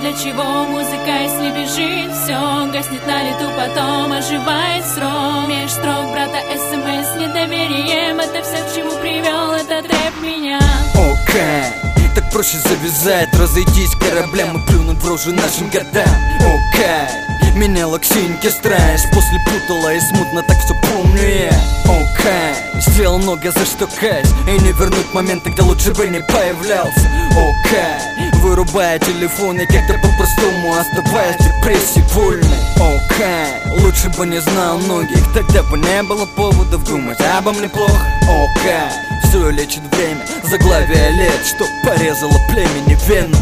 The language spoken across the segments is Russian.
для чего музыка, если бежит? Все гаснет на лету, потом оживает срок. Меж строк брата СМС с недоверием. Это все, к чему привел этот рэп меня. Окей, так проще завязать, разойтись кораблям и плюнуть в рожу нашим годам. Окей, меняла к синьке страсть, после путала и смутно так все помню я. Окей, сделал много за что кайсь, и не вернуть моменты, где лучше бы не появлялся. Окей, вырубая телефон и как-то по-простому оставаясь в депрессии вольной. Окей, лучше бы не знал многих, тогда бы не было поводов думать обо мне плохо. Окей, все лечит время, заглавие лет, что порезало племени вену.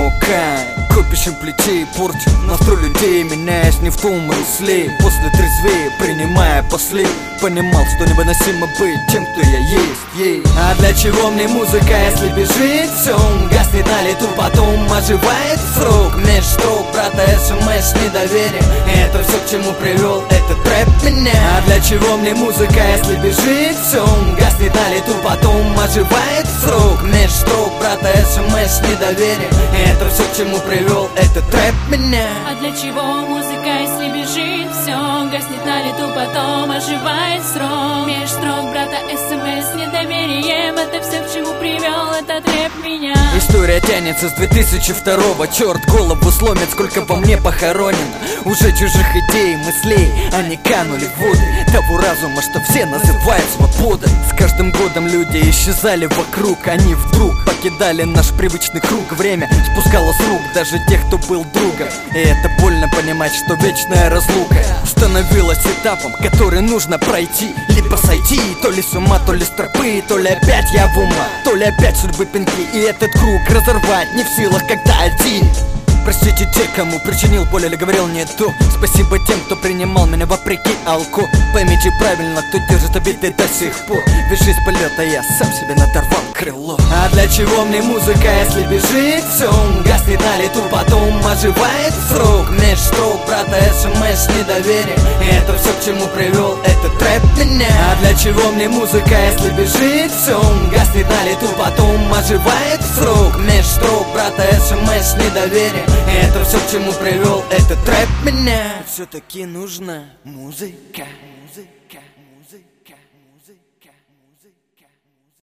Окей, копищем плетей и порчу настрой людей, меняясь не в том русле. После трезвее, принимая после, понимал, что невыносимо быть тем, кто я есть. А для чего мне музыка, если бежит? Все гаснет на лету, потом оживает срок. Меж строк брата СМС с недоверием. Это все, к чему привел этот рэп меня. А для чего мне музыка, если бежит? Все гаснет на лету, потом оживает срок. Меж строк брата СМС с недоверием. Это все, к чему привел этот рэп меня. А для чего музыка, если бежит? Все гаснет на лету, потом оживает срок. Меж строк брата СМС с недоверием. Это все, к чему привел этот рэп меня. История тянется с 2002-го. Черт голову сломит, сколько во мне похоронено. Уже чужих идей, мыслей, они канули в воды того разума, что все называют свободой. С каждым годом люди исчезали вокруг. Они вдруг покидали наш привычный круг. Время спускало с рук даже тех, кто был другом. И это больно понимать, что вечная разлука становилась этапом, который нужно пройти. Либо сойти, то ли с ума, то ли с тропы, то ли опять я в ума, то ли опять судьбы пинки. И этот круг разорвать не в силах, когда один. Простите те, кому причинил боль или говорил не то. Спасибо тем, кто принимал меня вопреки алко. Поймите правильно, кто держит обиды до сих пор. Ведь жизнь полета, я сам себе надорвал крыло. А для чего мне музыка, если бежит? Все гаснет на лету, потом оживает срок. Меж строк брата СМС с недоверием. Это все, к чему привел этот рэп меня. А для чего мне музыка, если бежит? Все гаснет на лету, потом оживает срок. Меж строк брата СМС с недоверием. Это все, к чему привел этот рэп меня. Все-таки нужна музыка.